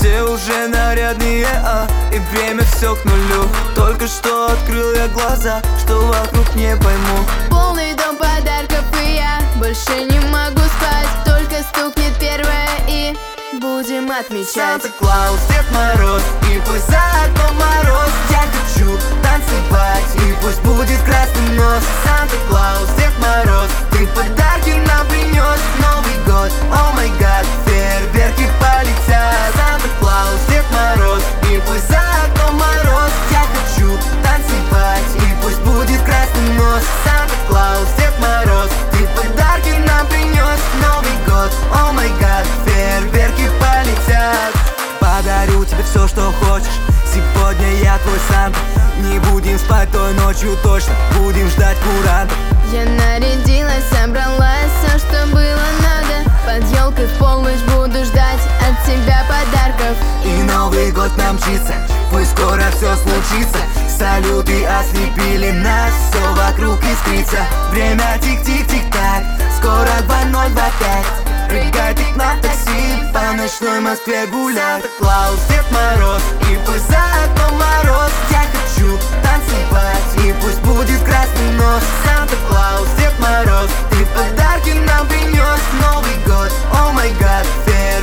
Все уже нарядные, и время все к нулю. Только что открыл я глаза, что вокруг не пойму. Полный дом подарков, и я больше не могу спать. Только стукнет первое, и будем отмечать. Санта-Клаус, Дед Мороз, и пусть за окном мороз. Я хочу танцевать, и пусть будет красный нос. Санта-Клаус, Дед Мороз, ты подарки нам принес. Новый год, о май гад, фейерверки полетят. Санта-Клаус, Дед Мороз, и пусть за окном мороз. Я хочу танцевать, и пусть будет красный нос. Санта-Клаус, Дед Мороз, ты подарки нам принес. Новый год, о май гад, фейерверки полетят. Подарю тебе все, что хочешь. Сегодня я твой Санта. Не будем спать той ночью точно. Будем ждать курантов. Я нарядилась, собралась, все, что было надо. Под елкой в полночь буду ждать от тебя подарков. И Новый год нам мчится, пусть скоро все случится. Салюты ослепили нас, все вокруг искрится. Время тик-тик-тик-так, скоро 2:05. Прыгай ты к нам в такси, по ночной Москве гулять. Санта-Клаус, Дед Мороз, и пусть за окном мороз. Я хочу танцевать, и пусть будет красный нос. Санта-Клаус, Дед Мороз, ты подарки нам принес. Новый год, о май гад, фейерверки